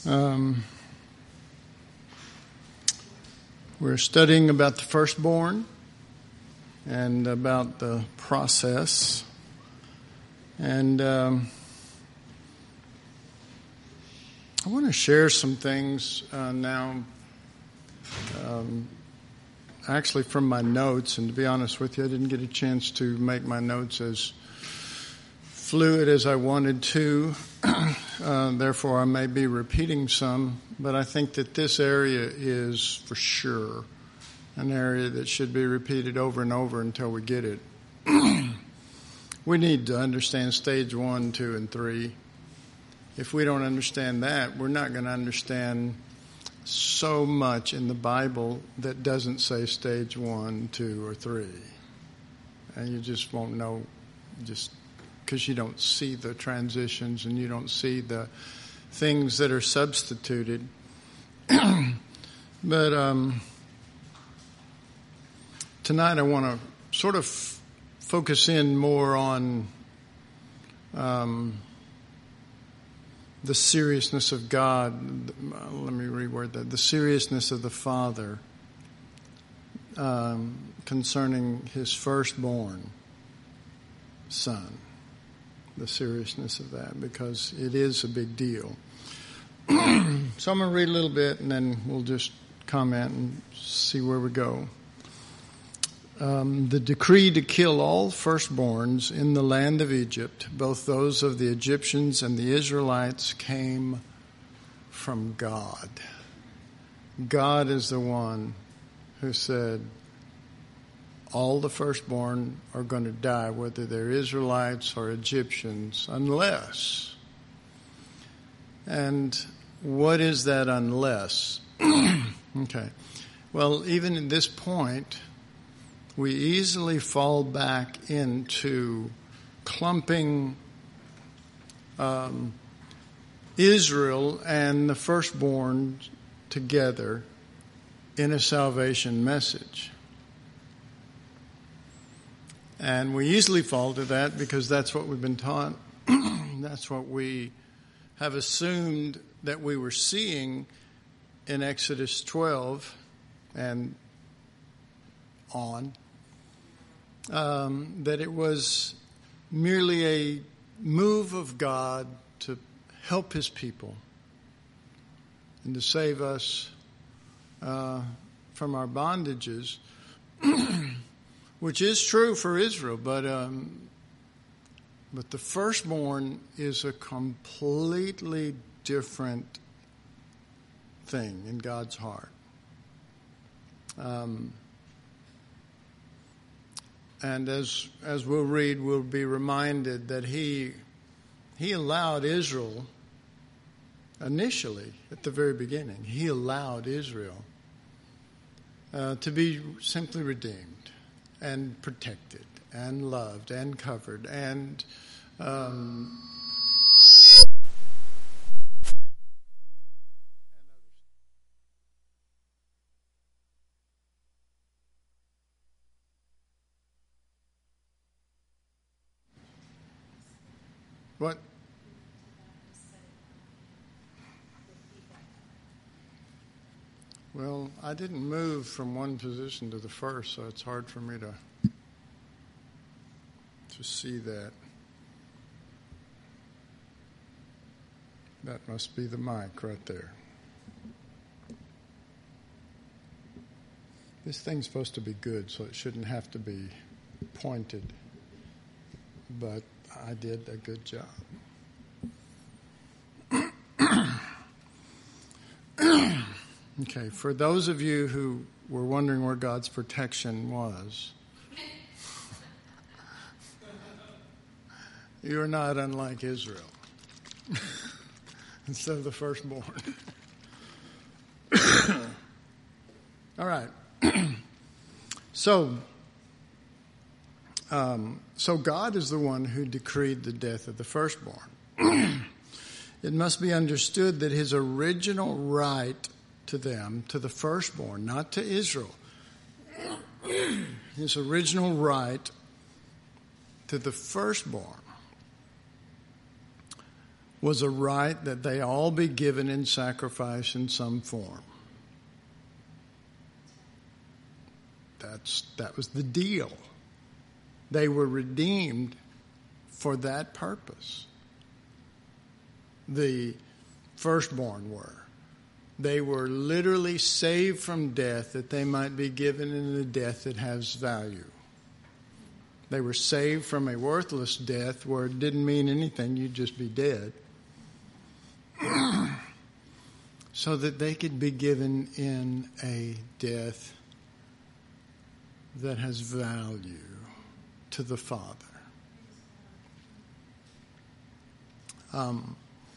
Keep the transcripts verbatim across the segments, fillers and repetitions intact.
Um, we're studying about the firstborn and about the process. And um, I want to share some things uh, now, um, actually from my notes. And to be honest with you, I didn't get a chance to make my notes as fluid as I wanted to. Uh, therefore, I may be repeating some, but I think that this area is for sure an area that should be repeated over and over until we get it. We need to understand stage one, two, and three. If we don't understand that, we're not going to understand so much in the Bible that doesn't say stage one, two, or three. And you just won't know, just because you don't see the transitions and you don't see the things that are substituted. But um, tonight I want to sort of f- focus in more on um, the seriousness of God. Let me reword that. The seriousness of the Father um, concerning His firstborn Son. The seriousness of that, because it is a big deal. So I'm going to read a little bit and then we'll just comment and see where we go. Um, the decree to kill all firstborns in the land of Egypt, both those of the Egyptians and the Israelites, came from God. God is the one who said, all the firstborn are going to die, whether they're Israelites or Egyptians, unless. And what is that unless? Okay. Well, even at this point, we easily fall back into clumping um, Israel and the firstborn together in a salvation message. And we easily fall to that because that's what we've been taught. That's what we have assumed that we were seeing in Exodus twelve and on. Um, that it was merely a move of God to help His people and to save us uh, from our bondages. Which is true for Israel, but um, but the firstborn is a completely different thing in God's heart. Um, and as as we'll read, we'll be reminded that He He allowed Israel initially, at the very beginning, He allowed Israel uh, to be simply redeemed and protected and loved and covered and um, what? Well, I didn't move from one position to the first, so it's hard for me to to see that. That must be the mic right there. This thing's supposed to be good, so it shouldn't have to be pointed. But I did a good job. Okay, for those of you who were wondering where God's protection was, you're not unlike Israel. Instead of the firstborn. All right. so, um, so God is the one who decreed the death of the firstborn. It must be understood that His original right to them, to the firstborn, not to Israel, His original right to the firstborn was a right that they all be given in sacrifice in some form. That's, that was the deal. They were redeemed for that purpose. The firstborn were. They were literally saved from death that they might be given in a death that has value. They were saved from a worthless death where it didn't mean anything, you'd just be dead. So that they could be given in a death that has value to the Father. Um,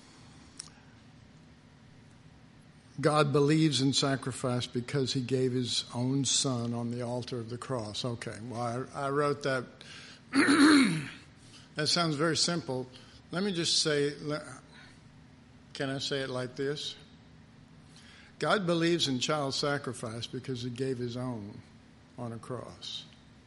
God believes in sacrifice because he gave his own son on the altar of the cross. Okay, well, I, I wrote that. That sounds very simple. Let me just say, can I say it like this? God believes in child sacrifice because he gave his own on a cross.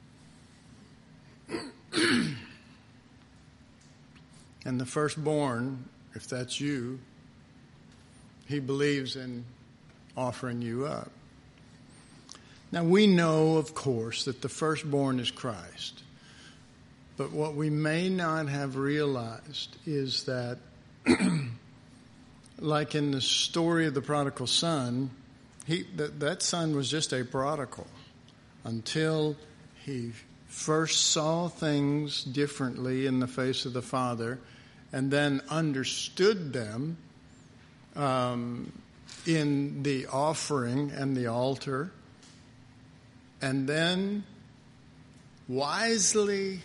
And the firstborn, if that's you, he believes in offering you up. Now, we know, of course, that the firstborn is Christ. But what we may not have realized is that, like in the story of the prodigal son, he, that, that son was just a prodigal until he first saw things differently in the face of the Father and then understood them um, in the offering and the altar, and then wisely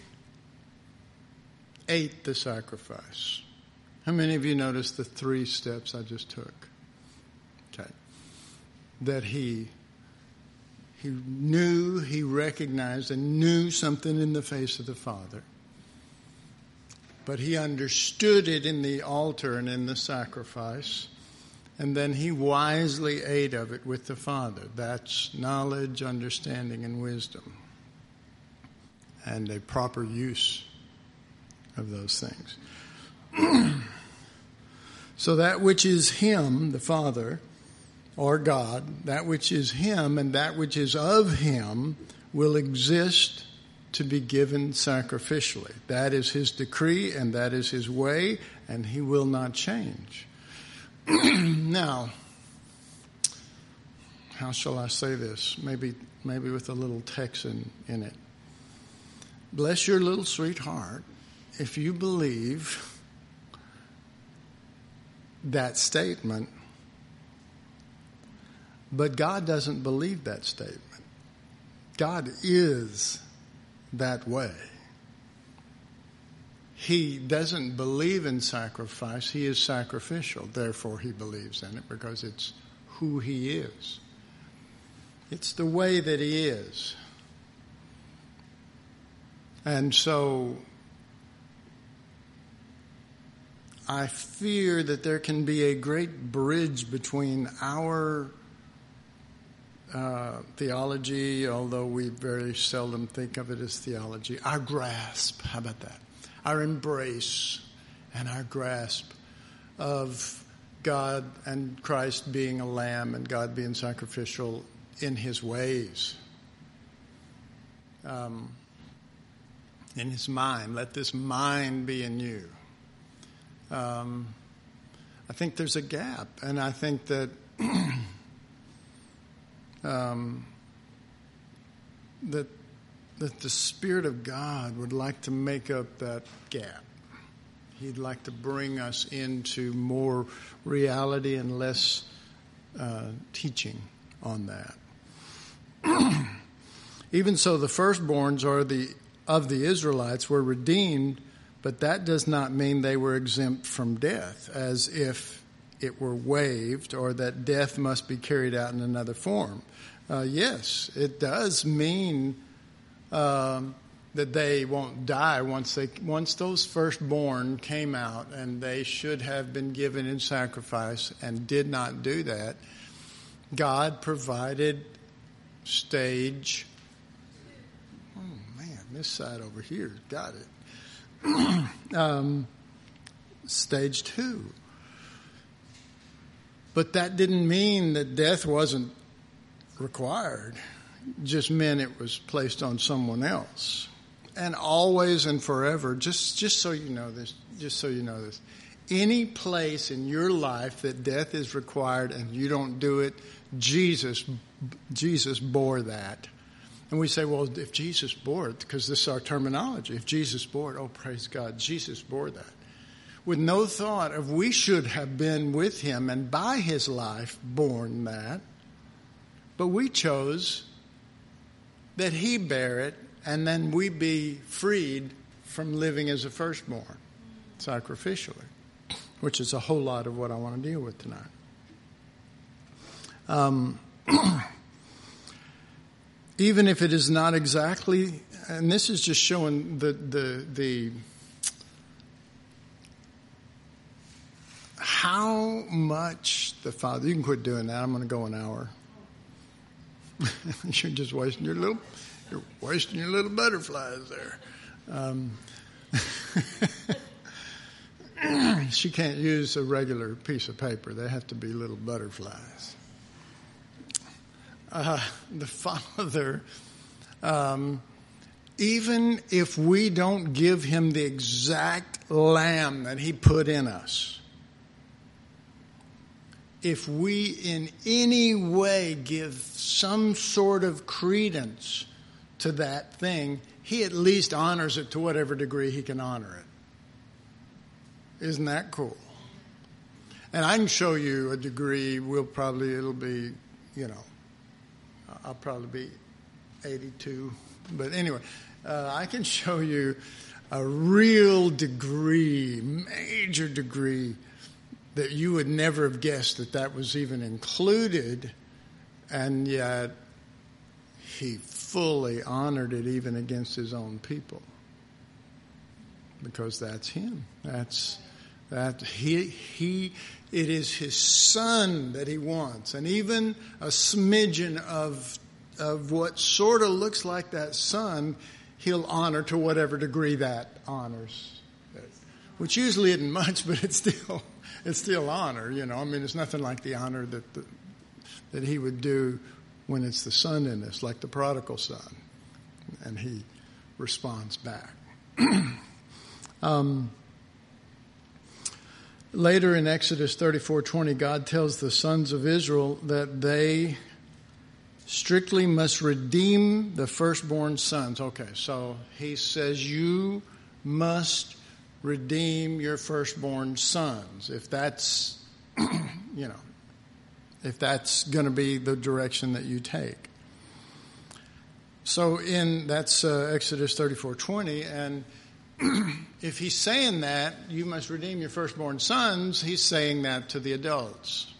ate the sacrifice. How many of you noticed the three steps I just took? Okay. That he he knew, he recognized and knew something in the face of the Father. But he understood it in the altar and in the sacrifice. And then he wisely ate of it with the Father. That's knowledge, understanding, and wisdom. And a proper use of those things. So that which is him, the Father, or God, that which is him and that which is of him will exist to be given sacrificially. That is his decree and that is his way, and he will not change. Now, how shall I say this? Maybe maybe with a little Texan in it. Bless your little sweet heart if you believe that statement, but God doesn't believe that statement. God is that way. He doesn't believe in sacrifice. He is sacrificial. Therefore, he believes in it because it's who he is. It's the way that he is. And so I fear that there can be a great bridge between our uh, theology, although we very seldom think of it as theology, our grasp, how about that? Our embrace and our grasp of God and Christ being a lamb and God being sacrificial in his ways. Um, in his mind. Let this mind be in you. Um, I think there's a gap, and I think that um, that that the Spirit of God would like to make up that gap. He'd like to bring us into more reality and less uh, teaching on that. Even so, the firstborns are the of the Israelites were redeemed, but that does not mean they were exempt from death, as if it were waived or that death must be carried out in another form. Uh, yes, it does mean um, that they won't die once they once those firstborn came out, and they should have been given in sacrifice and did not do that. God provided stage. Oh man, this side over here got it. um, stage two. But that didn't mean that death wasn't required. It just meant it was placed on someone else. And always and forever, just, just so you know this, just so you know this, any place in your life that death is required and you don't do it, Jesus, Jesus bore that. And we say, well, if Jesus bore it, because this is our terminology, if Jesus bore it, oh, praise God, Jesus bore that. With no thought of we should have been with him and by his life borne that. But we chose that he bear it and then we be freed from living as a firstborn sacrificially, which is a whole lot of what I want to deal with tonight. Um, even if it is not exactly, and this is just showing the the the how much the Father. You can quit doing that. I'm going to go an hour. You're just wasting your little, you're wasting your little butterflies there. Um, she can't use a regular piece of paper. They have to be little butterflies. Uh, the Father, um, even if we don't give him the exact lamb that he put in us, if we in any way give some sort of credence to that thing, he at least honors it to whatever degree he can honor it. Isn't that cool? And I can show you a degree. We'll probably, it'll be, you know, I'll probably be eighty-two. But anyway, uh, I can show you a real degree, major degree, that you would never have guessed that that was even included, and yet he fully honored it even against his own people. Because that's him. That's that he he it is his son that he wants. And even a smidgen of of what sort of looks like that son, he'll honor to whatever degree that honors. Which usually isn't much, but it's still it's still honor, you know. I mean, it's nothing like the honor that the, that he would do when it's the son in us, like the prodigal son. And he responds back. um, later in Exodus thirty-four twenty, God tells the sons of Israel that they strictly must redeem the firstborn sons. Okay, so he says you must redeem your firstborn sons. If that's, you know, if that's going to be the direction that you take. So in that's uh, Exodus thirty-four twenty, and if he's saying that you must redeem your firstborn sons, he's saying that to the adults.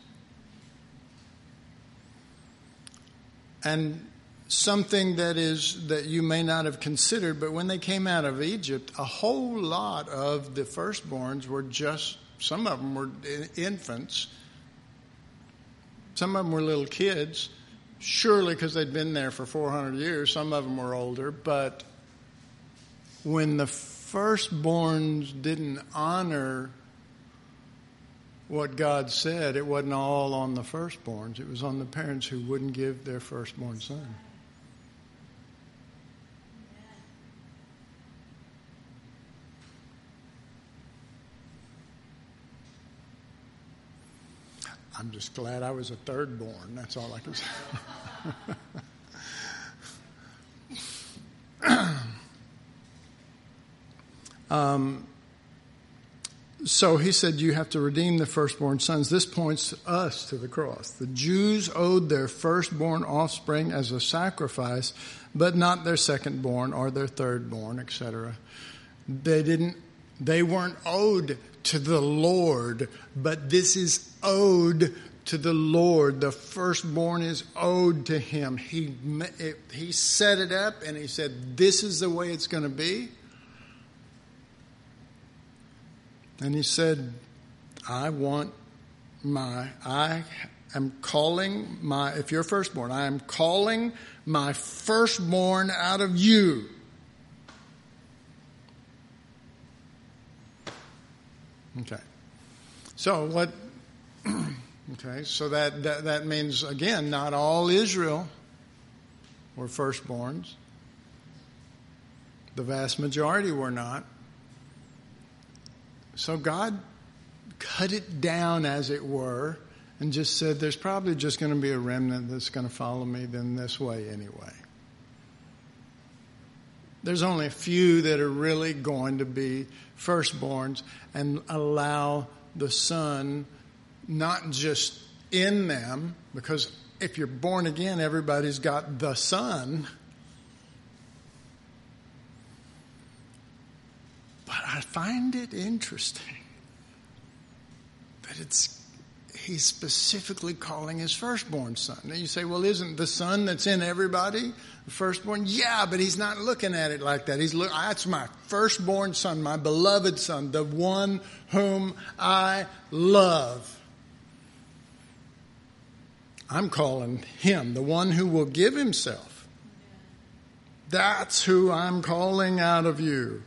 And something that is that you may not have considered, but when they came out of Egypt, a whole lot of the firstborns were just, some of them were infants, some of them were little kids, surely because they'd been there for four hundred years, some of them were older, but when the firstborns didn't honor what God said, it wasn't all on the firstborns, it was on the parents who wouldn't give their firstborn son. I'm just glad I was a third born. That's all I can say. um, so he said you have to redeem the firstborn sons. This points us to the cross. The Jews owed their firstborn offspring as a sacrifice, but not their secondborn or their thirdborn, et cetera. They didn't. They weren't owed to the Lord, but this is owed to the Lord. The firstborn is owed to him. He he set it up and he said, this is the way it's going to be. And he said, I want my, I am calling my, if you're firstborn, I am calling my firstborn out of you. Okay. So what, okay, so that, that, that means, again, not all Israel were firstborns. The vast majority were not. So God cut it down, as it were, and just said, there's probably just going to be a remnant that's going to follow me then this way anyway. There's only a few that are really going to be firstborns and allow the Son not just in them, because if you're born again, everybody's got the Son. But I find it interesting that it's he's specifically calling his firstborn son. Now you say, well, isn't the Son that's in everybody the firstborn? Yeah, but he's not looking at it like that. He's look, that's my firstborn son, my beloved son, the one whom I love. I'm calling him the one who will give himself. That's who I'm calling out of you.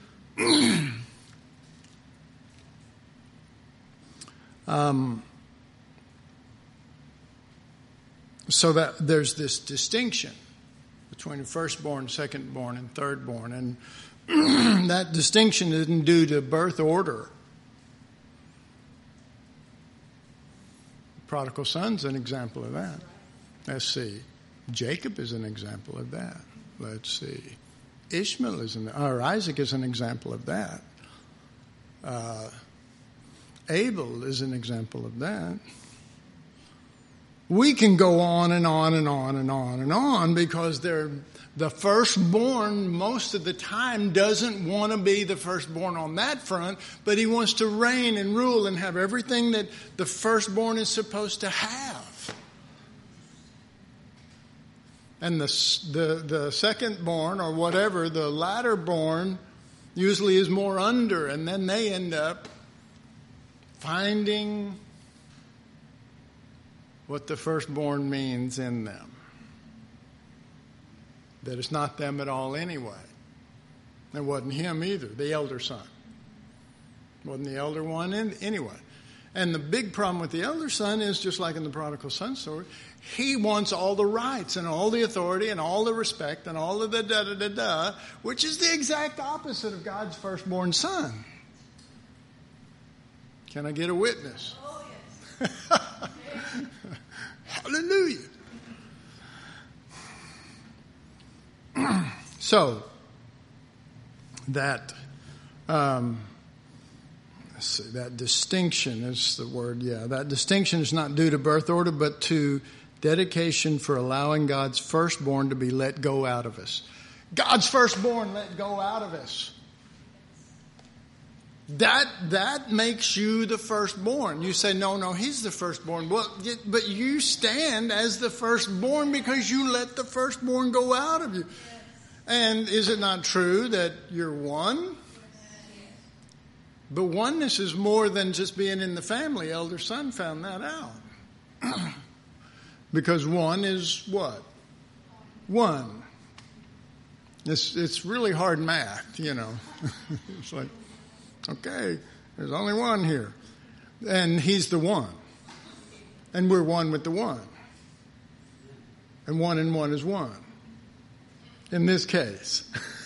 um, so that there's this distinction between firstborn, secondborn, and thirdborn. And that distinction isn't due to birth order. The prodigal son's an example of that. Let's see. Jacob is an example of that. Let's see. Ishmael is an, or Isaac is an example of that. Uh, Abel is an example of that. We can go on and on and on and on and on because they're, the firstborn most of the time doesn't want to be the firstborn on that front, but he wants to reign and rule and have everything that the firstborn is supposed to have. And the, the the second-born, or whatever, the latter-born, usually is more under. And then they end up finding what the firstborn means in them. That it's not them at all anyway. It wasn't him either, the elder son. Wasn't the elder one in, anyway. And the big problem with the elder son is, just like in the prodigal son story, he wants all the rights and all the authority and all the respect and all of the da-da-da-da, which is the exact opposite of God's firstborn son. Can I get a witness? Oh, yes. Hallelujah. So, that... Um, See, that distinction is the word, yeah. That distinction is not due to birth order, but to dedication for allowing God's firstborn to be let go out of us. God's firstborn let go out of us. That that makes you the firstborn. You say, no, no, he's the firstborn. Well, but you stand as the firstborn because you let the firstborn go out of you. And is it not true that you're one? But oneness is more than just being in the family. Elder son found that out. Because one is what? One. It's it's really hard math, you know. It's like, okay, there's only one here. And he's the one. And we're one with the one. And one and one is one. In this case.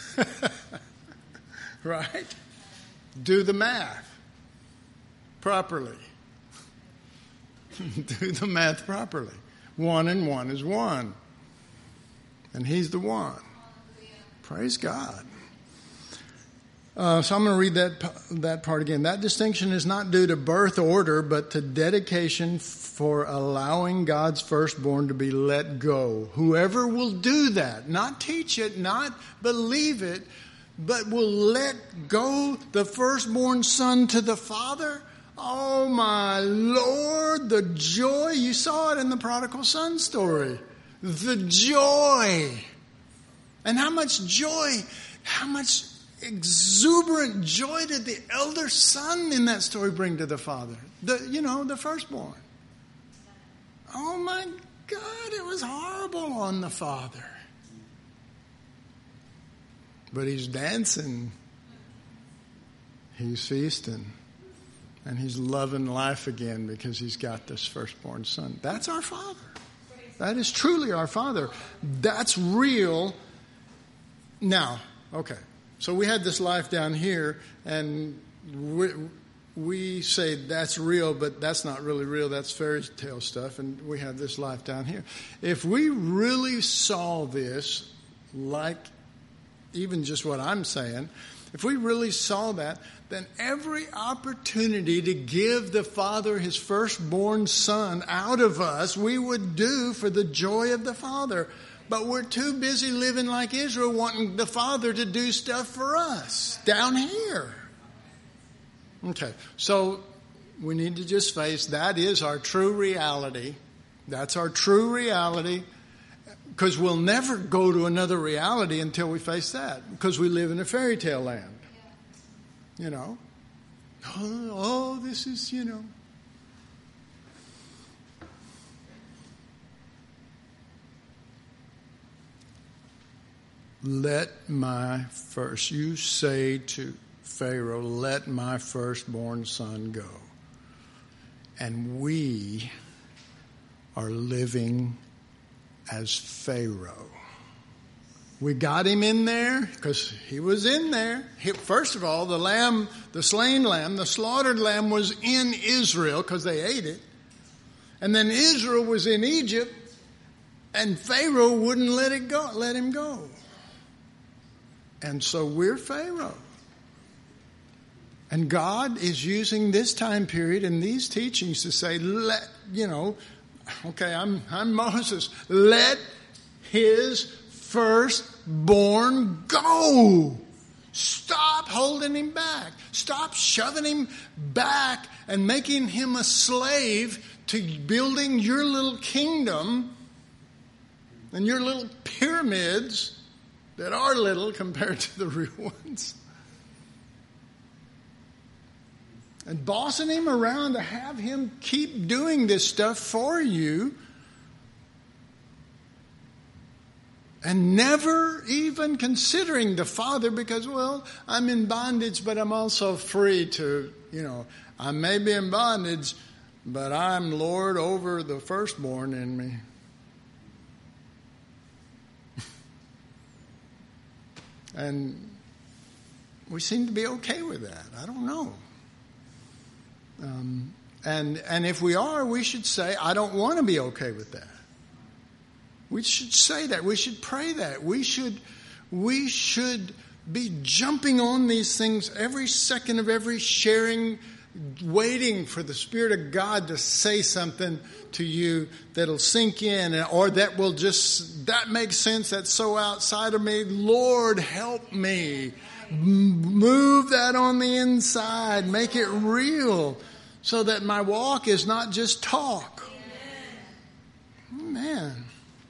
Right? Do the math properly. Do the math properly. One and one is one. And he's the one. Praise God. Uh, so I'm going to read that that part again. That distinction is not due to birth order, but to dedication for allowing God's firstborn to be let go. Whoever will do that, not teach it, not believe it, but will let go the firstborn son to the father. Oh my Lord, the joy. You saw it in the prodigal son story. The joy. And how much joy, how much exuberant joy did the elder son in that story bring to the father? The, you know, the firstborn. Oh my God, it was horrible on the father. But he's dancing. He's feasting. And he's loving life again because he's got this firstborn son. That's our Father. That is truly our Father. That's real. Now, okay. So we had this life down here, and we, we say that's real, but that's not really real. That's fairy tale stuff, and we have this life down here. If we really saw this, like even just what I'm saying, if we really saw that, then every opportunity to give the Father his firstborn son out of us, we would do for the joy of the Father. But we're too busy living like Israel, wanting the Father to do stuff for us down here. Okay, so we need to just face that is our true reality. That's our true reality. Because we'll never go to another reality until we face that. Because we live in a fairy tale land. You know. Oh, oh, this is, you know. Let my first, you say to Pharaoh, let my firstborn son go. And we are living as Pharaoh. We got him in there because he was in there. He, first of all, the lamb, the slain lamb, the slaughtered lamb was in Israel because they ate it. And then Israel was in Egypt, and Pharaoh wouldn't let it go, let him go. And so we're Pharaoh. And God is using this time period and these teachings to say, let, you know, okay, I'm, I'm Moses. Let his firstborn go. Stop holding him back. Stop shoving him back and making him a slave to building your little kingdom and your little pyramids that are little compared to the real ones. And bossing him around to have him keep doing this stuff for you. And never even considering the Father because, well, I'm in bondage, but I'm also free to, you know, I may be in bondage, but I'm Lord over the firstborn in me. And we seem to be okay with that. I don't know. Um, and and if we are, we should say, I don't want to be okay with that. We should say that. We should pray that. We should we should be jumping on these things every second of every sharing, waiting for the Spirit of God to say something to you that'll sink in, or that will just, that makes sense, that's so outside of me. Lord, help me. Move that on the inside. Make it real so that my walk is not just talk. Amen.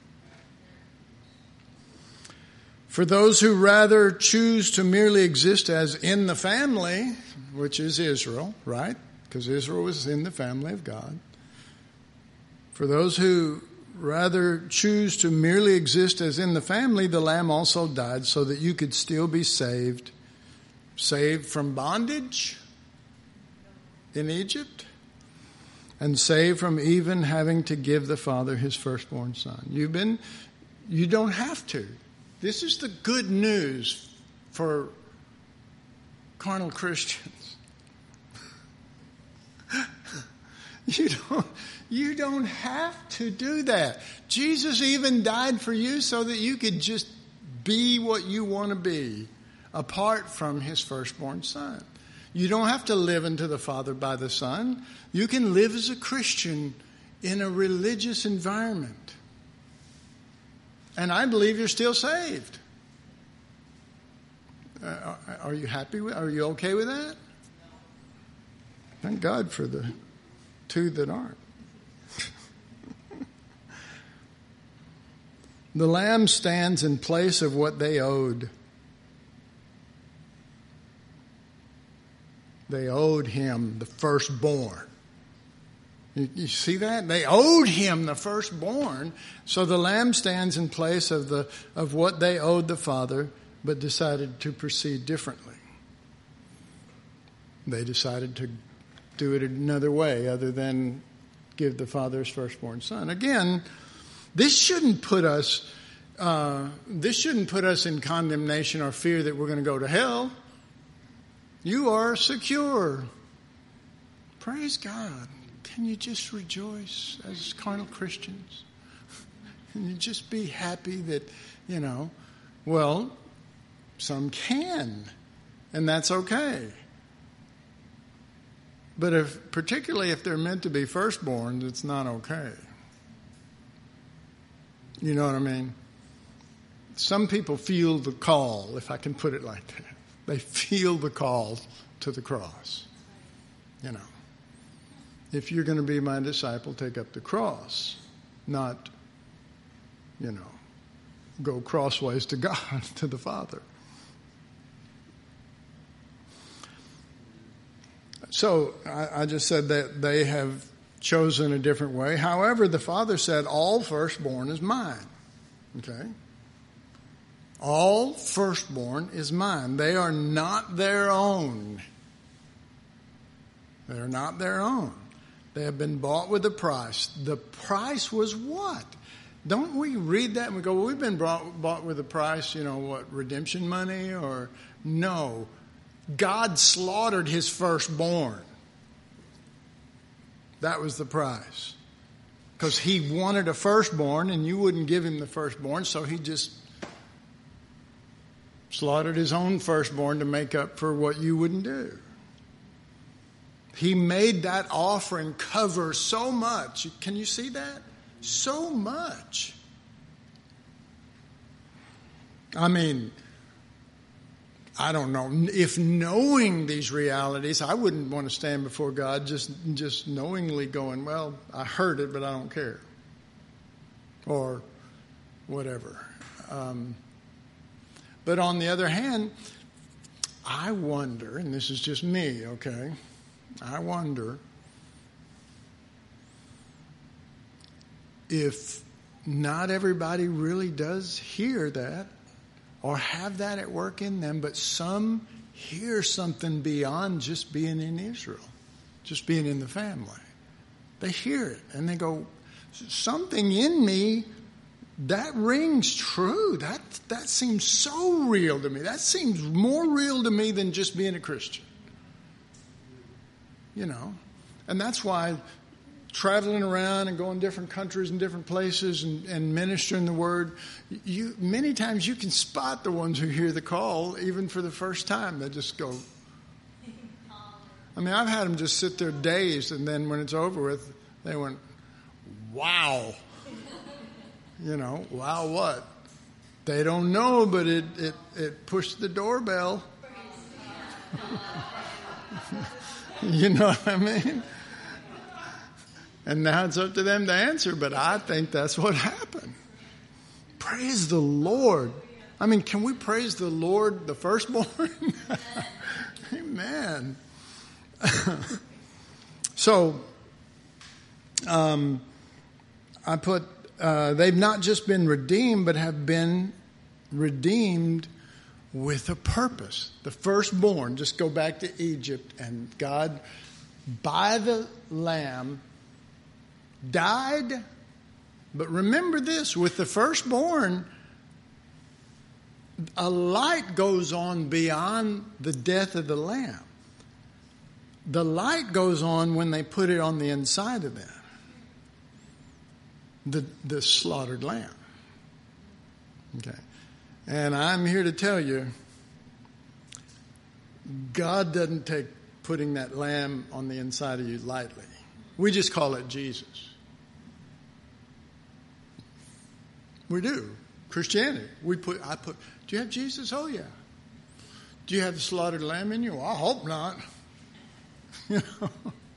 For those who rather choose to merely exist as in the family, which is Israel, right? Because Israel was in the family of God. For those who rather choose to merely exist as in the family, the Lamb also died so that you could still be saved. Saved from bondage in Egypt, and saved from even having to give the Father his firstborn son. You've been, you don't have to. This is the good news for carnal Christians. You don't, you don't have to do that. Jesus even died for you so that you could just be what you want to be apart from his firstborn son. You don't have to live unto the Father by the Son. You can live as a Christian in a religious environment. And I believe you're still saved. Uh, are you happy with, are you okay with that? Thank God for the two that aren't. The Lamb stands in place of what they owed. They owed him the firstborn. You, you see that? They owed him the firstborn. So the Lamb stands in place of the of what they owed the Father, but decided to proceed differently. They decided to do it another way other than give the father his firstborn son. Again, this shouldn't put us uh, this shouldn't put us in condemnation or fear that we're going to go to hell. You are secure. Praise God. Can you just rejoice as carnal Christians? Can you just be happy that, you know, well, some can, and that's okay. But if, particularly if they're meant to be firstborns, it's not okay. You know what I mean? Some people feel the call, if I can put it like that. They feel the call to the cross. You know, if you're going to be my disciple, take up the cross, not, you know, go crossways to God, to the Father. So I, I just said that they have chosen a different way. However, the Father said, all firstborn is mine. Okay? All firstborn is mine. They are not their own. They are not their own. They have been bought with a price. The price was what? Don't we read that and we go, well, we've been bought, bought with a price, you know, what, redemption money? Or no. God slaughtered his firstborn. That was the price. Because he wanted a firstborn and you wouldn't give him the firstborn, so he just slaughtered his own firstborn to make up for what you wouldn't do. He made that offering cover so much. Can you see that? So much. I mean, I don't know. If knowing these realities, I wouldn't want to stand before God just, just knowingly going, well, I heard it, but I don't care. Or whatever. Um, but on the other hand, I wonder, and this is just me, okay? I wonder if not everybody really does hear that or have that at work in them, but some hear something beyond just being in Israel, just being in the family. They hear it and they go, something in me, that rings true. That, that seems so real to me. That seems more real to me than just being a Christian. You know, and that's why traveling around and going different countries and different places and, and ministering the word, you many times you can spot the ones who hear the call even for the first time. They just go. I mean, I've had them just sit there dazed, and then when it's over with, they went, "Wow." You know, wow what? They don't know, but it it, it pushed the doorbell. You know what I mean? And now it's up to them to answer, but I think that's what happened. Praise the Lord. I mean, can we praise the Lord, the firstborn? Amen. So, um, I put, uh, they've not just been redeemed, but have been redeemed with a purpose. The firstborn, just go back to Egypt, and God, by the lamb, died. But remember this, with the firstborn, a light goes on beyond the death of the lamb. The light goes on when they put it on the inside of them. The, the slaughtered lamb. Okay. And I'm here to tell you, God doesn't take putting that lamb on the inside of you lightly. We just call it Jesus. We do. Christianity. We put, I put, do you have Jesus? Oh, yeah. Do you have the slaughtered lamb in you? Well, I hope not. You know?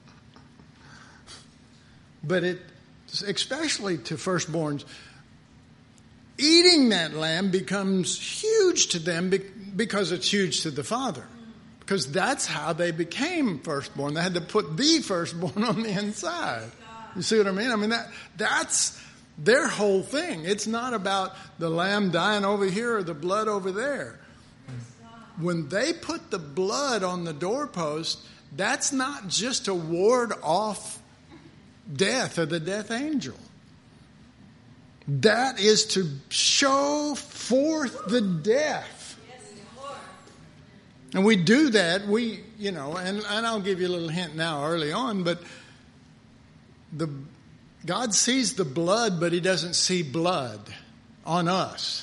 But it, especially to firstborns, eating that lamb becomes huge to them because it's huge to the Father. Because that's how they became firstborn. They had to put the firstborn on the inside. You see what I mean? I mean, that that's their whole thing. It's not about the lamb dying over here or the blood over there. When they put the blood on the doorpost, That's not just to ward off death or the death angel. That is to show forth the death. And we do that, we, you know, and, and I'll give you a little hint now early on, but the God sees the blood, but he doesn't see blood on us.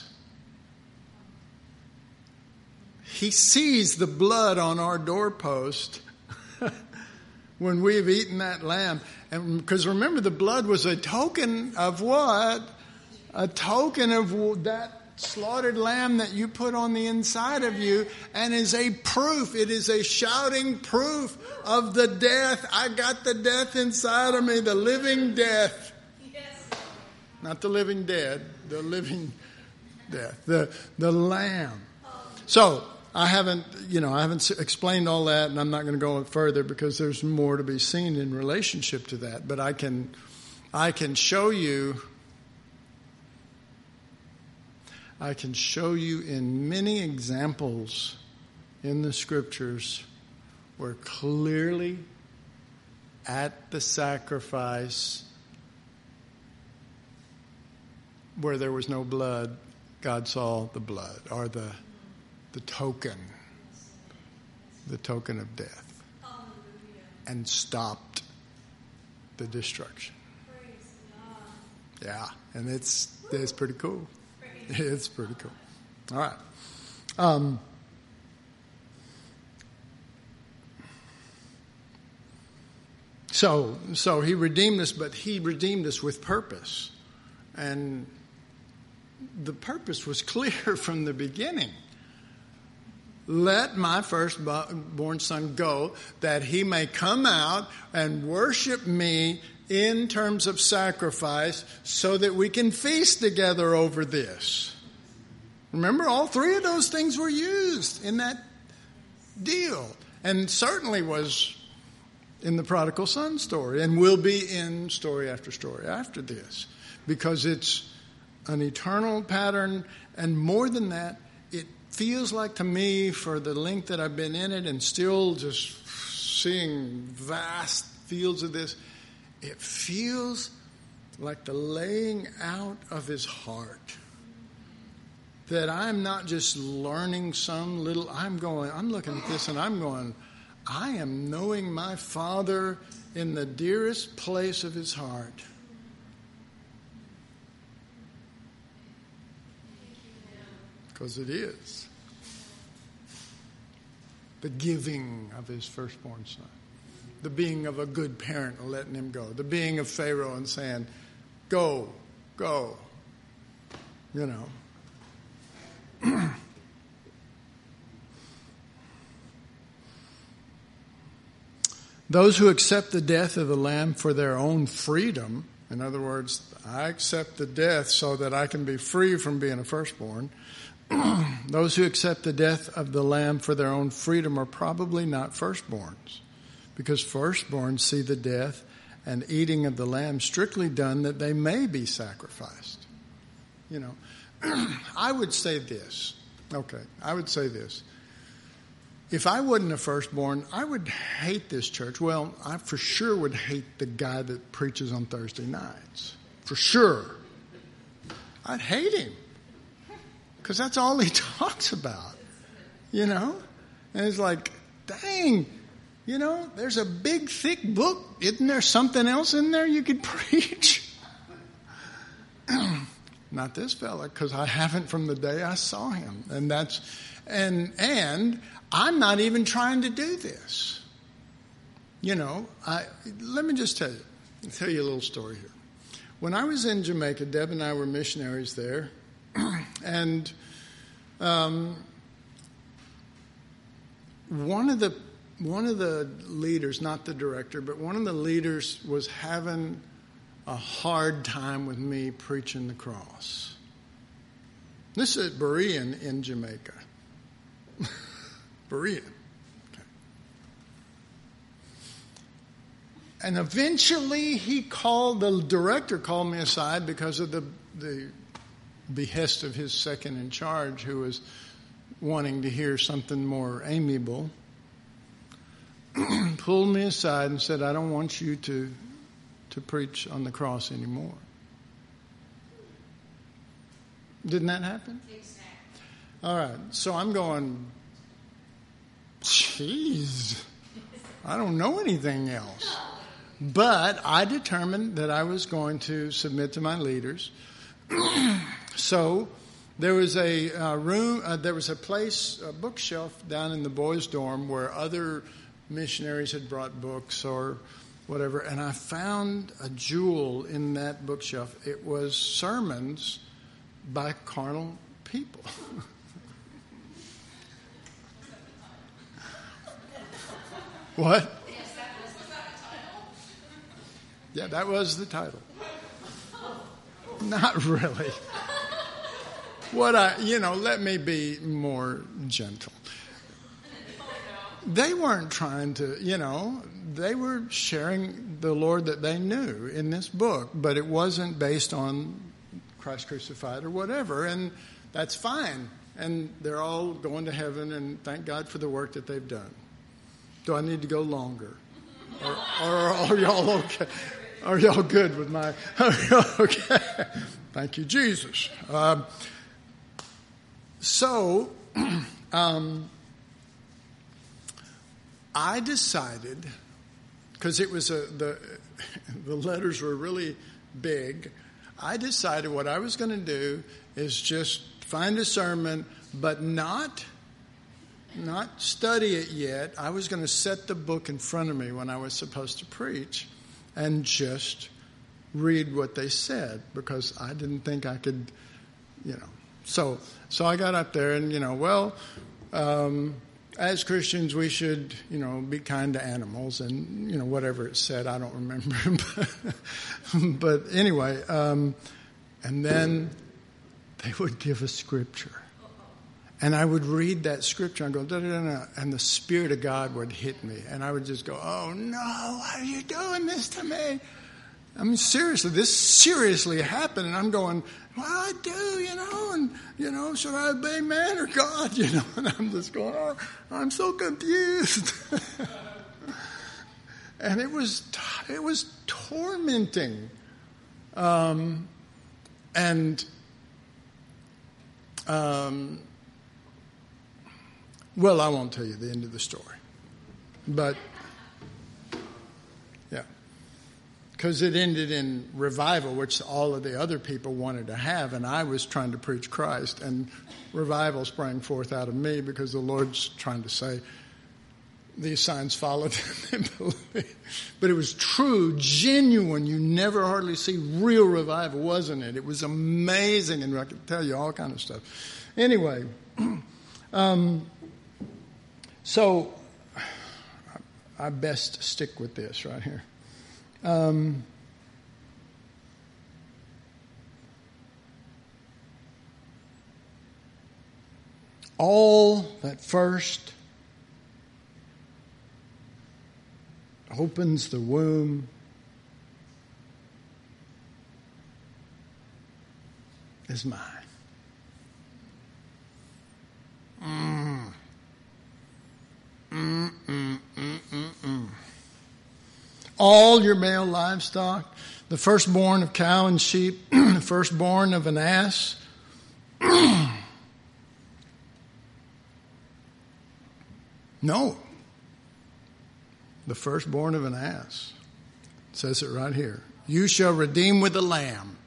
He sees the blood on our doorpost when we've eaten that lamb. And because remember, the blood was a token of what? A token of that slaughtered lamb that you put on the inside of you, and is a proof. It is a shouting proof of the death. I got the death inside of me, the living death. Yes. Not the living dead, the living death, the the lamb. So I haven't, you know, I haven't explained all that, and I'm not going to go further because there's more to be seen in relationship to that. But I can, I can show you. I can show you in many examples in the scriptures where clearly at the sacrifice where there was no blood, God saw the blood or the the token, the token of death, and stopped the destruction. Yeah, and it's it's pretty cool. It's pretty cool. All right. Um, so, so he redeemed us, but he redeemed us with purpose. And the purpose was clear from the beginning. Let my firstborn son go, that he may come out and worship me in terms of sacrifice, so that we can feast together over this. Remember, all three of those things were used in that deal, and certainly was in the prodigal son story, and will be in story after story after this, because it's an eternal pattern, and more than that, it feels like to me, for the length that I've been in it and still just seeing vast fields of this, it feels like the laying out of his heart. That I'm not just learning some little, I'm going, I'm looking at this and I'm going, I am knowing my Father in the dearest place of his heart. Because it is. The giving of his firstborn son. The being of a good parent and letting him go. The being of Pharaoh and saying, go, go. You know. Those who accept the death of the lamb for their own freedom, in other words, I accept the death so that I can be free from being a firstborn. Those who accept the death of the lamb for their own freedom are probably not firstborns. Because firstborns see the death and eating of the lamb strictly done that they may be sacrificed. You know, I would say this. Okay, I would say this. If I wasn't a firstborn, I would hate this church. Well, I for sure would hate the guy that preaches on Thursday nights. For sure. I'd hate him. Because that's all he talks about. You know? And it's like, dang. You know, there's a big, thick book. Isn't there something else in there you could preach? Not this fella, because I haven't from the day I saw him. And that's, and, and I'm not even trying to do this. You know, I, let me just tell you, I'll tell you a little story here. When I was in Jamaica, Deb and I were missionaries there. and, um, one of the, One of the leaders, not the director, but one of the leaders was having a hard time with me preaching the cross. This is at Berean in Jamaica. Berean. Okay. And eventually he called, the director called me aside because of the, the behest of his second in charge, who was wanting to hear something more amiable. pulled me aside and said, I don't want you to, to preach on the cross anymore. Didn't that happen? Exactly. All right. So I'm going, jeez, I don't know anything else. But I determined that I was going to submit to my leaders. So there was a uh, room, uh, there was a place, a bookshelf down in the boys' dorm where other missionaries had brought books or whatever, and I found a jewel in that bookshelf. It was sermons by carnal people. What? Yeah, that was the title. Not really. What I, you know, let me be more gentle. They weren't trying to, you know, they were sharing the Lord that they knew in this book, but it wasn't based on Christ crucified or whatever, and that's fine. And they're all going to heaven, and thank God for the work that they've done. Do I need to go longer? Or, or are y'all okay? Are y'all good with my... Okay. Thank you, Jesus. Um, so, um, I decided, because it was a, the the letters were really big, I decided what I was going to do is just find a sermon, but not not study it yet. I was going to set the book in front of me when I was supposed to preach and just read what they said, because I didn't think I could, you know. So so I got up there and, you know, well, um, as Christians we should, you know, be kind to animals and, you know, whatever it said, I don't remember. But anyway, um, and then they would give a scripture. And I would read that scripture and go, da, da, da, da, and the Spirit of God would hit me. And I would just go, oh, no, why are you doing this to me? I mean, seriously, this seriously happened. And I'm going, well, I do, you know, and, you know, should I obey man or God? You know, and I'm just going, oh, I'm so confused. And it was, it was tormenting. Um, and, um, well, I won't tell you the end of the story, but yeah, because it ended in revival, which all of the other people wanted to have, and I was trying to preach Christ, and revival sprang forth out of me because the Lord's trying to say, these signs followed them. But it was true, genuine. You never hardly see real revival, wasn't it? It was amazing, and I could tell you all kind of stuff. Anyway, um, so I best stick with this right here. Um, all that first opens the womb is mine. Mm. Mm, mm, mm, mm, mm. All your male livestock, the firstborn of cow and sheep, the firstborn of an ass. No. The firstborn of an ass. It says it right here. You shall redeem with a lamb.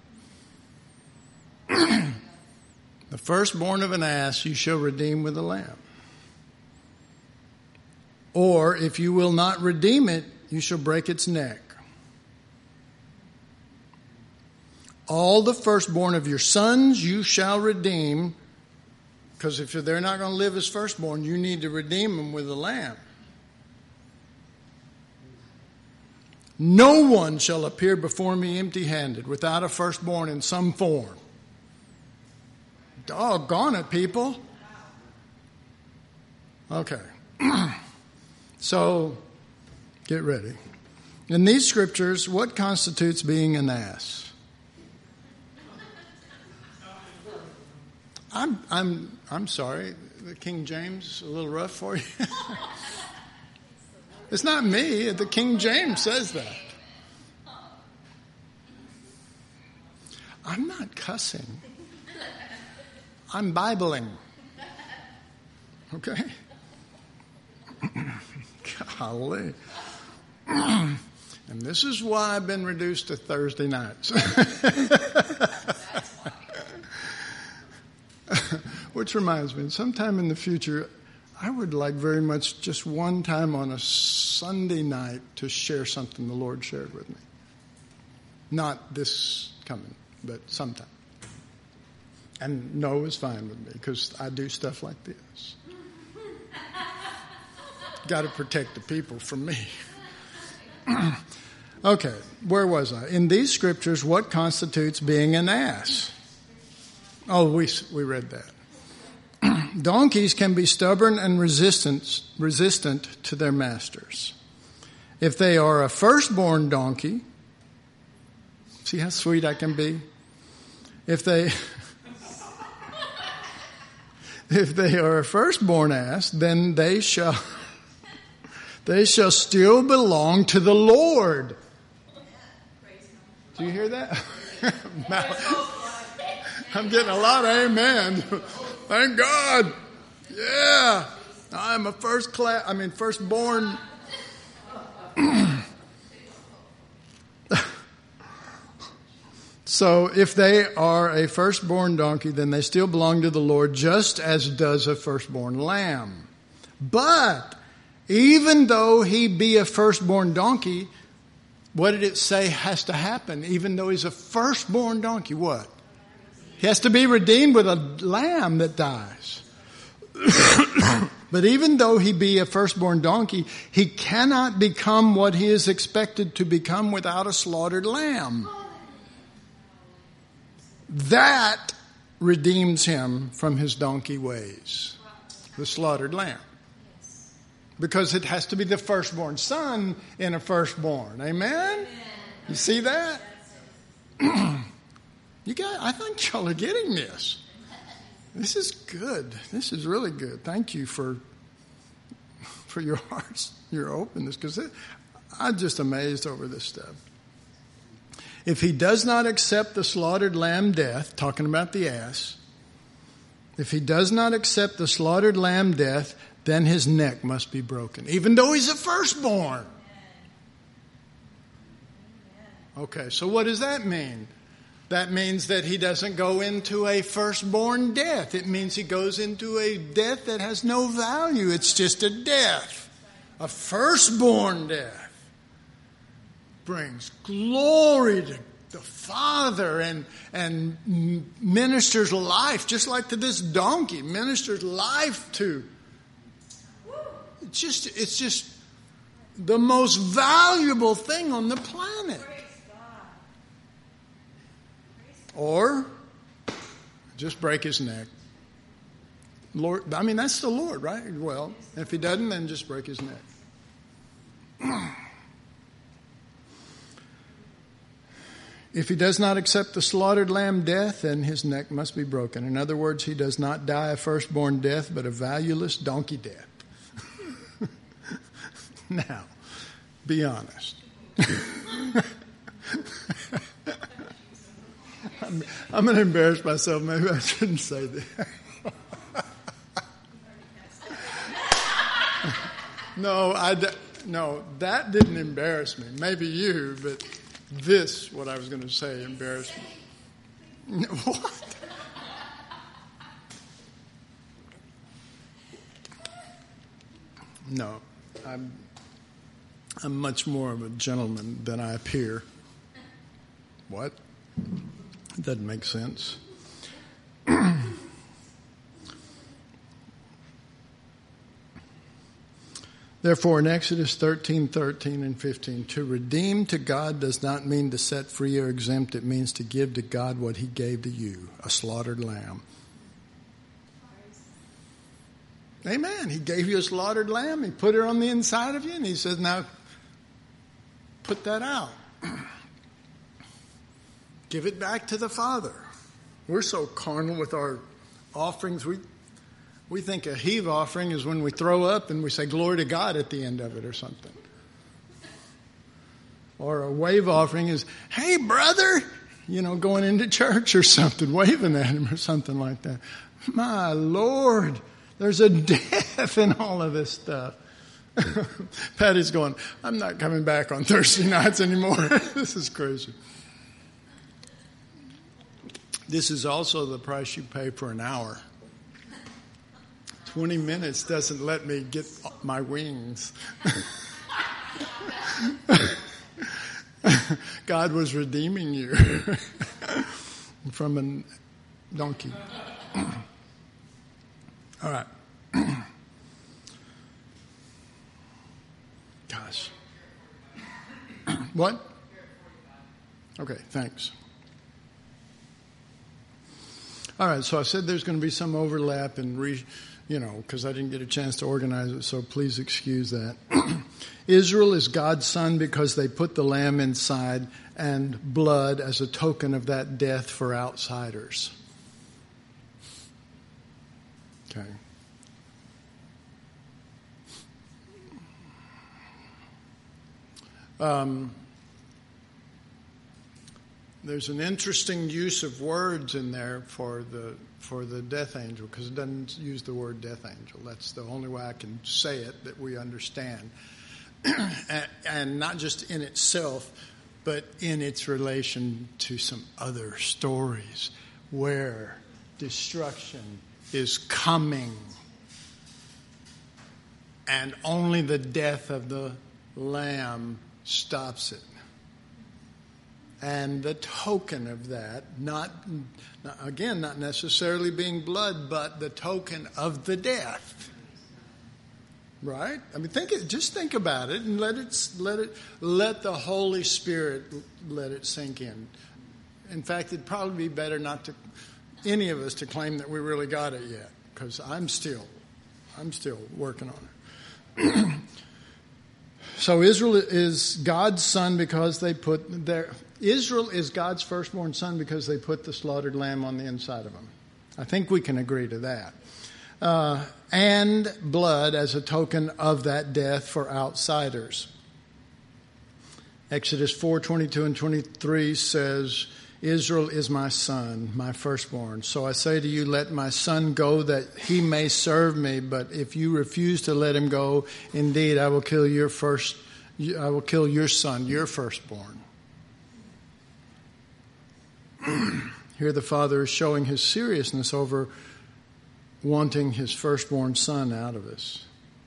The firstborn of an ass you shall redeem with a lamb. Or if you will not redeem it, you shall break its neck. All the firstborn of your sons you shall redeem, because if they're not going to live as firstborn, you need to redeem them with a lamb. No one shall appear before me empty-handed, without a firstborn in some form. Doggone it, people. Okay. So, get ready. In these scriptures, what constitutes being an ass? I'm I'm I'm sorry. The King James a little rough for you. It's not me. The King James says that. I'm not cussing. I'm Bibling. Okay? Golly. And this is why I've been reduced to Thursday nights. Which reminds me, sometime in the future, I would like very much just one time on a Sunday night to share something the Lord shared with me. Not this coming, but sometime. And no is fine with me because I do stuff like this. Got to protect the people from me. Okay, where was I? In these scriptures, what constitutes being an ass? Oh, we we read that. Donkeys can be stubborn and resistant, resistant to their masters. If they are a firstborn donkey, see how sweet I can be? If they if they are a firstborn ass, then they shall they shall still belong to the Lord. Do you hear that? I'm getting a lot of amen. Thank God. Yeah. I'm a first class, I mean, firstborn. So if they are a firstborn donkey, then they still belong to the Lord, just as does a firstborn lamb. But even though he be a firstborn donkey, what did it say has to happen? Even though he's a firstborn donkey, what? He has to be redeemed with a lamb that dies. But even though he be a firstborn donkey, he cannot become what he is expected to become without a slaughtered lamb. That redeems him from his donkey ways, the slaughtered lamb. Because it has to be the firstborn son in a firstborn. Amen? You see that? You guys, I think y'all are getting this. This is good. This is really good. Thank you for for your hearts, your openness, because I'm just amazed over this stuff. If he does not accept the slaughtered lamb death, talking about the ass, if he does not accept the slaughtered lamb death, then his neck must be broken, even though he's a firstborn. Okay, so what does that mean? That means that he doesn't go into a firstborn death. It means he goes into a death that has no value. It's just a death. A firstborn death brings glory to the Father and, and ministers life, just like to this donkey, ministers life to. It's just, it's just the most valuable thing on the planet. Or just break his neck. Lord, I mean, that's the Lord, right? Well, if he doesn't, then just break his neck. If he does not accept the slaughtered lamb death, then his neck must be broken. In other words, he does not die a firstborn death, but a valueless donkey death. Now, be honest. I'm, I'm going to embarrass myself. Maybe I shouldn't say that. no, I, no, that didn't embarrass me. Maybe you, but this, what I was going to say, embarrassed me. What? No, I'm, I'm much more of a gentleman than I appear. What? It doesn't make sense. Therefore, in Exodus thirteen, thirteen, and fifteen, to redeem to God does not mean to set free or exempt. It means to give to God what he gave to you, a slaughtered lamb. Amen. He gave you a slaughtered lamb. He put it on the inside of you, and he says, now, put that out. Give it back to the Father. We're so carnal with our offerings. We We think a heave offering is when we throw up and we say glory to God at the end of it or something. Or a wave offering is, hey, brother, you know, going into church or something, waving at him or something like that. My Lord, there's a death in all of this stuff. Patty's going, I'm not coming back on Thursday nights anymore. This is crazy. This is also the price you pay for an hour. twenty minutes doesn't let me get my wings. God was redeeming you from a donkey. All right. Gosh. What? Okay, thanks. All right, so I said there's going to be some overlap and re, you know, because I didn't get a chance to organize it, so please excuse that. Israel is God's son because they put the lamb inside and blood as a token of that death for outsiders. Okay. Um, there's an interesting use of words in there for the for the death angel, because it doesn't use the word death angel. That's the only way I can say it that we understand. and, and not just in itself, but in its relation to some other stories where destruction is coming and only the death of the Lamb stops it. And the token of that, not, again, not necessarily being blood, but the token of the death. Right? I mean, think it, just think about it and let it, let it, let the Holy Spirit let it sink in. In fact, it'd probably be better not to, any of us to claim that we really got it yet, because I'm still, I'm still working on it. So Israel is God's son because they put their, Israel is God's firstborn son because they put the slaughtered lamb on the inside of him. I think we can agree to that. Uh, and blood as a token of that death for outsiders. Exodus four twenty-two and twenty-three says, Israel is my son, my firstborn. So I say to you, let my son go that he may serve me. But if you refuse to let him go, indeed, I will kill your first, I will kill your son, your firstborn. Here the father is showing his seriousness over wanting his firstborn son out of us.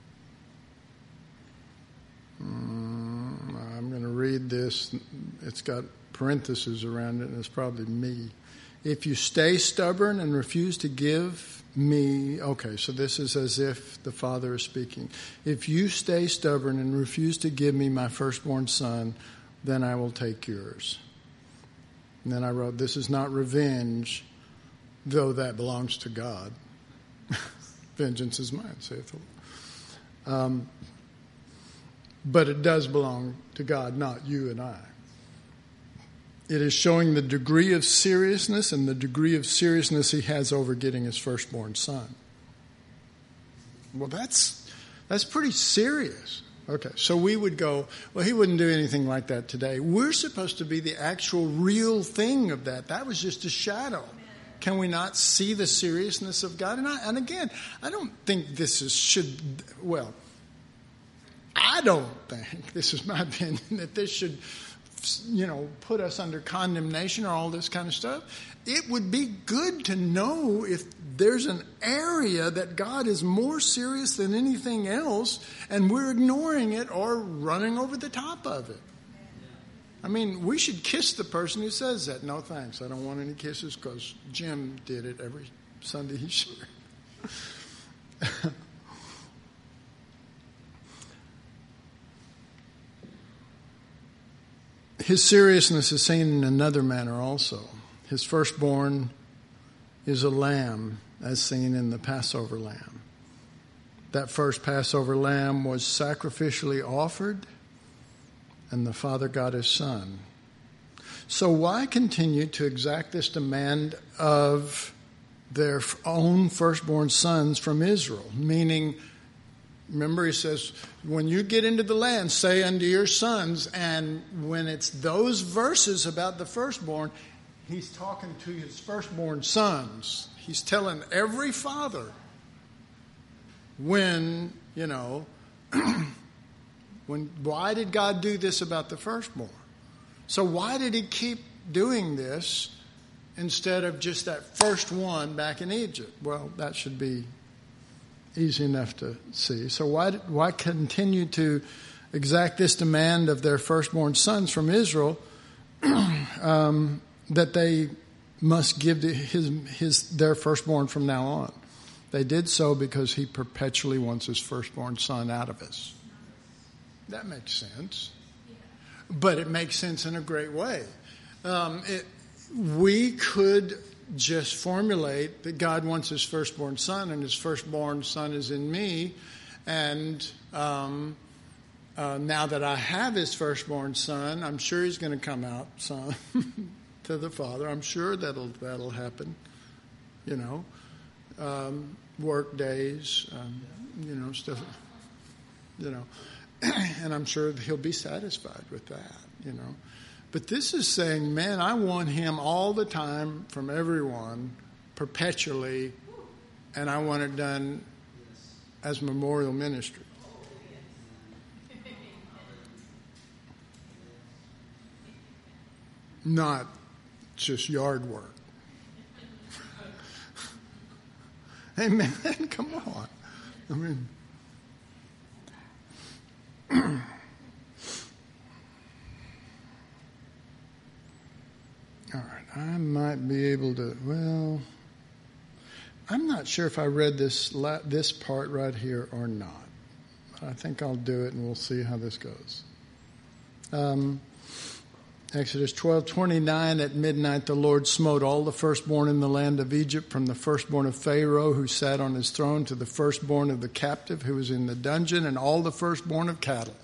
Mm, I'm going to read this. It's got parentheses around it, and it's probably me. If you stay stubborn and refuse to give me, okay, so this is as if the father is speaking. If you stay stubborn and refuse to give me my firstborn son, then I will take yours. And then I wrote, this is not revenge, though that belongs to God. Vengeance is mine, saith the Lord. Um, but it does belong to God, not you and I. It is showing the degree of seriousness and the degree of seriousness he has over getting his firstborn son. Well, that's that's pretty serious. Okay, so we would go, well, he wouldn't do anything like that today. We're supposed to be the actual real thing of that. That was just a shadow. Can we not see the seriousness of God? And, I, and again, I don't think this is should, well, I don't think, this is my opinion, that this should, you know, put us under condemnation or all this kind of stuff. It would be good to know if there's an area that God is more serious than anything else and we're ignoring it or running over the top of it. I mean, we should kiss the person who says that. No, thanks. I don't want any kisses because Jim did it every Sunday he shared. His seriousness is seen in another manner also. His firstborn is a lamb, as seen in the Passover lamb. That first Passover lamb was sacrificially offered, and the Father got his son. So why continue to exact this demand of their own firstborn sons from Israel, meaning, remember he says, when you get into the land, say unto your sons, and when it's those verses about the firstborn, he's talking to his firstborn sons. He's telling every father when, you know, when why did God do this about the firstborn? So why did he keep doing this instead of just that first one back in Egypt? Well, that should be easy enough to see. So why why continue to exact this demand of their firstborn sons from Israel um, that they must give to his his their firstborn from now on? They did so because he perpetually wants his firstborn son out of us. That makes sense, but it makes sense in a great way. Um, it, we could just formulate that God wants his firstborn son, and his firstborn son is in me, and um, uh, now that I have his firstborn son, I'm sure he's going to come out, son, to the Father. I'm sure that'll that'll happen. You know, um, work days, um, you know, stuff. You know, and I'm sure he'll be satisfied with that. You know. But this is saying, man, I want him all the time from everyone, perpetually, and I want it done as memorial ministry. Not just yard work. Amen. Come on. I mean... All right, I might be able to, well, I'm not sure if I read this this part right here or not. I think I'll do it and we'll see how this goes. Um, Exodus twelve twenty-nine, at midnight the Lord smote all the firstborn in the land of Egypt, from the firstborn of Pharaoh who sat on his throne to the firstborn of the captive who was in the dungeon, and all the firstborn of cattle.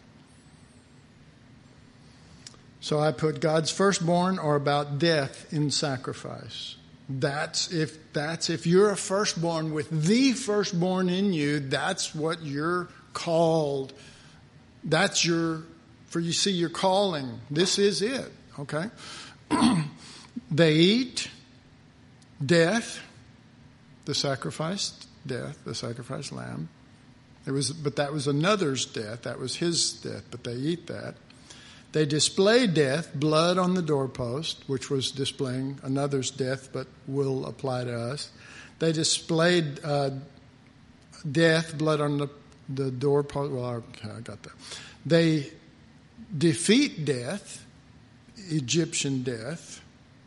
So I put God's firstborn or about death in sacrifice. That's if that's if you're a firstborn with the firstborn in you, that's what you're called. That's your, for you see your calling. This is it, okay? They eat death, the sacrificed death, the sacrificed lamb. It was, but that was another's death. That was his death, but they eat that. They display death, blood on the doorpost, which was displaying another's death, but will apply to us. They displayed uh, death, blood on the, the doorpost. Well, okay, I got that. They defeat death, Egyptian death.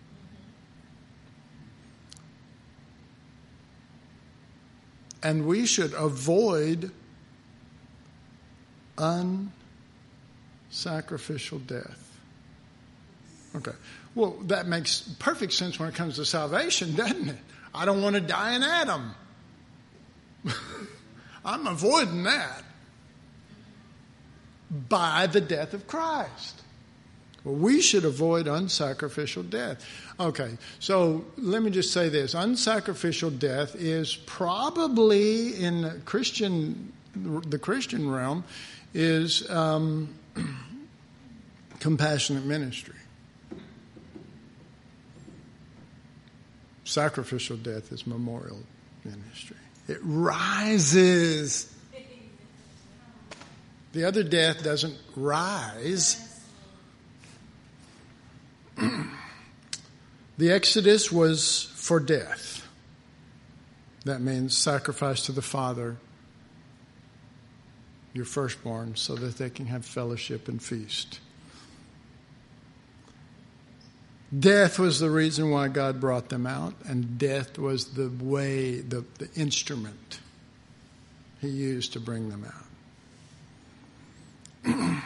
And we should avoid un sacrificial death. Okay. Well, that makes perfect sense when it comes to salvation, doesn't it? I don't want to die in Adam. I'm avoiding that by the death of Christ. Well, we should avoid unsacrificial death. Okay, so let me just say this. Unsacrificial death is probably in Christian, the Christian realm, is um, compassionate ministry. Sacrificial death is memorial ministry. It rises. The other death doesn't rise. The Exodus was for death. That means sacrifice to the Father, your firstborn, so that they can have fellowship and feast. Death was the reason why God brought them out, and death was the way, the, the instrument he used to bring them out.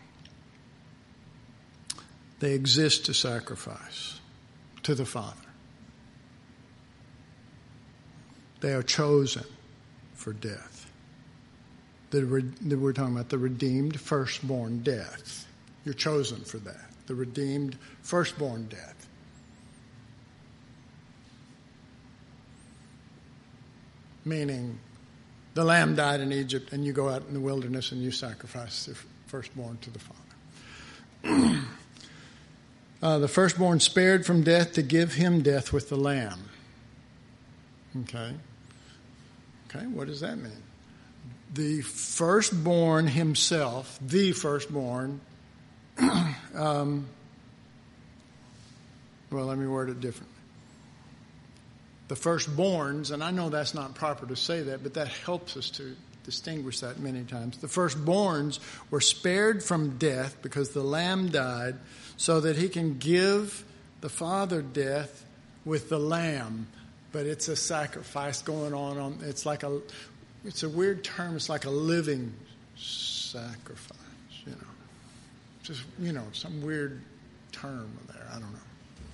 They exist to sacrifice to the Father. They are chosen for death. The, we're talking about the redeemed firstborn death. You're chosen for that. The redeemed firstborn death. meaning the lamb died in Egypt and you go out in the wilderness and you sacrifice the firstborn to the Father. uh, the firstborn spared from death to give him death with the lamb. Okay. Okay, what does that mean? The firstborn himself, the firstborn, um, well, let me word it differently. The firstborns, and I know that's not proper to say that, but that helps us to distinguish that many times. The firstborns were spared from death because the lamb died so that he can give the Father death with the lamb. But it's a sacrifice going on. on it's like a, it's a weird term. It's like a living sacrifice, you know. Just, you know, some weird term there. I don't know.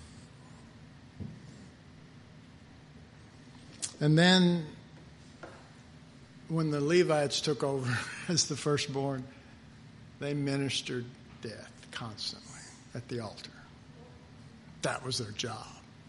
And then when the Levites took over as the firstborn, they ministered death constantly at the altar. That was their job.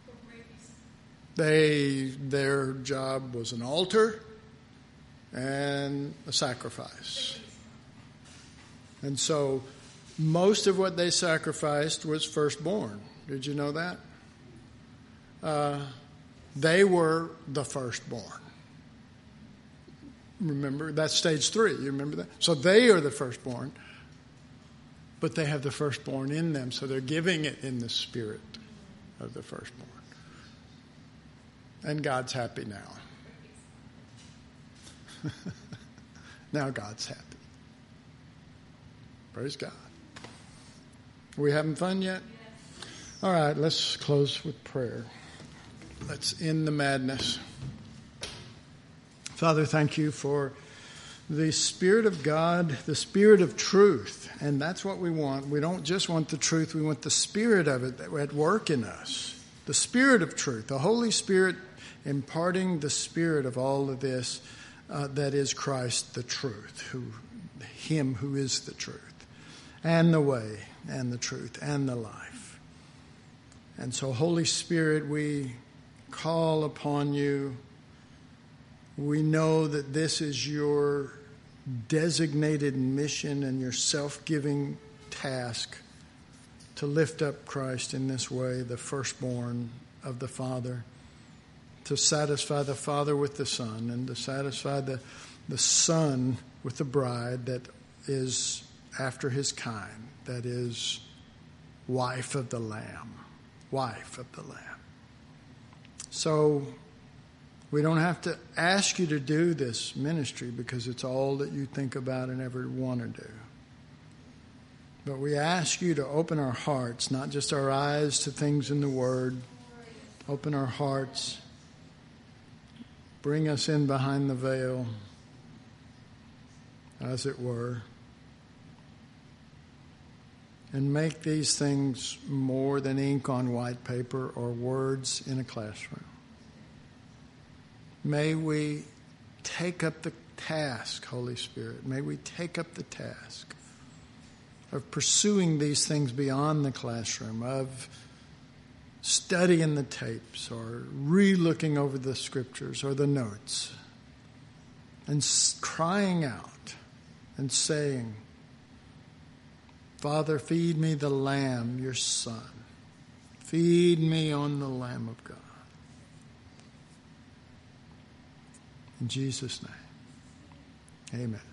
They, their job was an altar and a sacrifice. And so most of what they sacrificed was firstborn. Did you know that? Uh, they were the firstborn. Remember, that's stage three. You remember that? So they are the firstborn, but they have the firstborn in them, so they're giving it in the spirit of the firstborn. And God's happy now. Now God's happy. Praise God. Are we having fun yet? Yes. All right, let's close with prayer. Let's end the madness. Father, thank you for the Spirit of God, the Spirit of truth. And that's what we want. We don't just want the truth, we want the Spirit of it at work in us. The Spirit of truth, the Holy Spirit imparting the spirit of all of this, uh, that is Christ, the truth, who, him who is the truth, and the way, and the truth, and the life. And so, Holy Spirit, we call upon you. We know that this is your designated mission and your self-giving task to lift up Christ in this way, the firstborn of the Father, to satisfy the Father with the Son, and to satisfy the, the Son with the bride that is after his kind, that is wife of the Lamb, wife of the Lamb. So we don't have to ask you to do this ministry because it's all that you think about and ever want to do. But we ask you to open our hearts, not just our eyes to things in the Word. Open our hearts. Bring us in behind the veil, as it were. And make these things more than ink on white paper or words in a classroom. May we take up the task, Holy Spirit. May we take up the task of pursuing these things beyond the classroom, of studying the tapes or re-looking over the scriptures or the notes and crying out and saying, Father, feed me the Lamb, your Son. Feed me on the Lamb of God. In Jesus' name, amen.